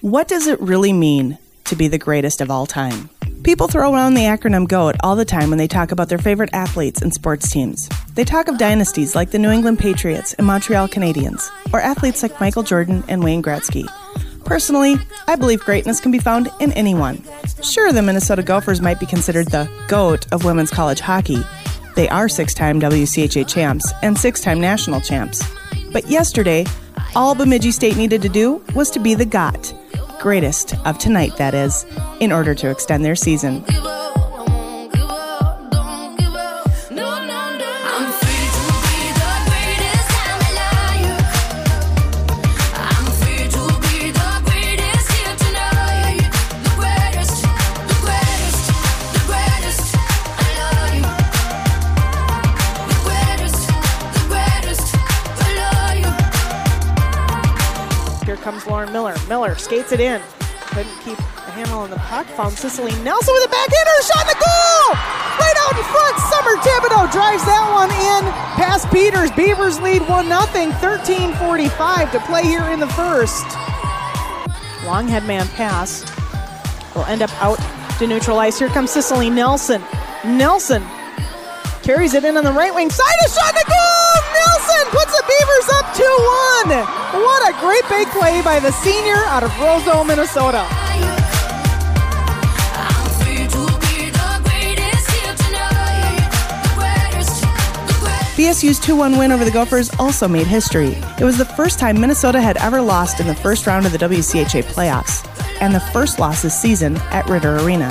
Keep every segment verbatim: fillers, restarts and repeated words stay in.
What does it really mean to be the greatest of all time? People throw around the acronym GOAT all the time when they talk about their favorite athletes and sports teams. They talk of dynasties like the New England Patriots and Montreal Canadiens, or athletes like Michael Jordan and Wayne Gretzky. Personally, I believe greatness can be found in anyone. Sure, the Minnesota Gophers might be considered the GOAT of women's college hockey. They are six-time W C H A champs and six-time national champs. But yesterday, all Bemidji State needed to do was to be the GOT. Greatest of tonight, that is, in order to extend their season. Comes Lauren Miller. Miller skates it in. Couldn't keep a handle on the puck. Found Cicely Nelson with a backhander. Shot in the goal! Right out in front. Summer Thibodeau drives that one in past Peters. Beavers lead one nothing. thirteen forty-five to play here in the first. Long headman pass. Will end up out to neutral ice. Here comes Cicely Nelson. Nelson carries it in on the right wing side. A shot in the goal! Nelson puts the Beavers up two one. What a great big play by the senior out of Roseau, Minnesota. B S U's two one win over the Gophers also made history. It was the first time Minnesota had ever lost in the first round of the W C H A playoffs, and the first loss this season at Ritter Arena.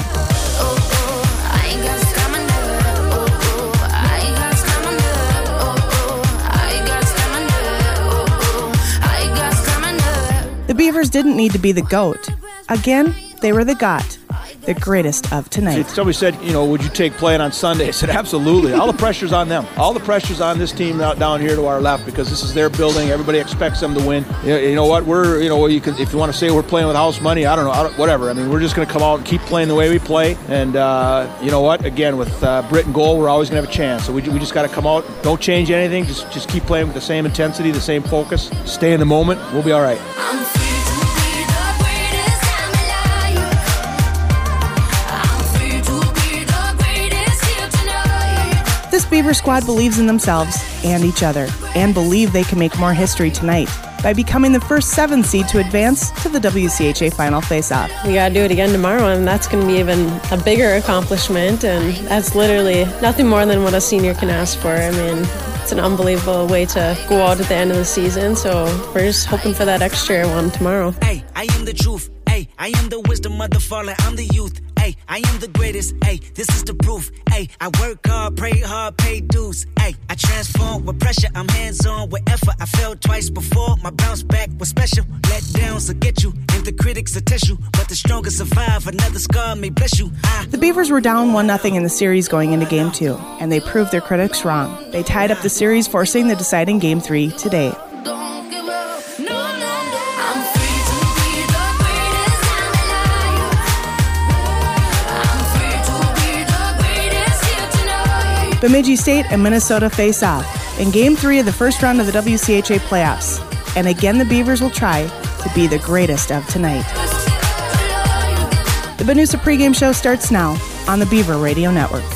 The Beavers didn't need to be the GOAT. Again, they were the GOT, the greatest of tonight. Somebody said, you know, would you take playing on Sunday? I said, absolutely. All the pressure's on them. All the pressure's on this team out down here to our left because this is their building. Everybody expects them to win. You know, you know what? We're, you know, you can, if you want to say we're playing with house money, I don't know, I don't, whatever. I mean, we're just going to come out and keep playing the way we play. And uh, you know what? Again, with uh, Britt and goal, we're always going to have a chance. So we, we just got to come out. Don't change anything. Just, just keep playing with the same intensity, the same focus. Stay in the moment. We'll be all right. This Beaver squad believes in themselves and each other, and believe they can make more history tonight by becoming the first seven seed to advance to the W C H A Final Face-Off. We got to do it again tomorrow, and that's going to be even a bigger accomplishment, and that's literally nothing more than what a senior can ask for. I mean, it's an unbelievable way to go out at the end of the season, so we're just hoping for that extra one tomorrow. Hey, I am the truth. Hey, I am the wisdom of the fallen. I'm the youth. Hey, I am the greatest. Hey, this is the proof. Hey, I work hard, pray hard, pay dues. Hey, I transform with pressure. I'm hands-on with effort. I failed twice before. My bounce back was special. Let downs will get you, and the critics will test you. But the strongest survive. Another scar may bless you. I- the Beavers were down one nothing in the series going into Game two, and they proved their critics wrong. They tied up the series, forcing the deciding Game three today. Bemidji State and Minnesota face off in Game three of the first round of the W C H A playoffs. And again, the Beavers will try to be the greatest of tonight. The Benusa pregame show starts now on the Beaver Radio Network.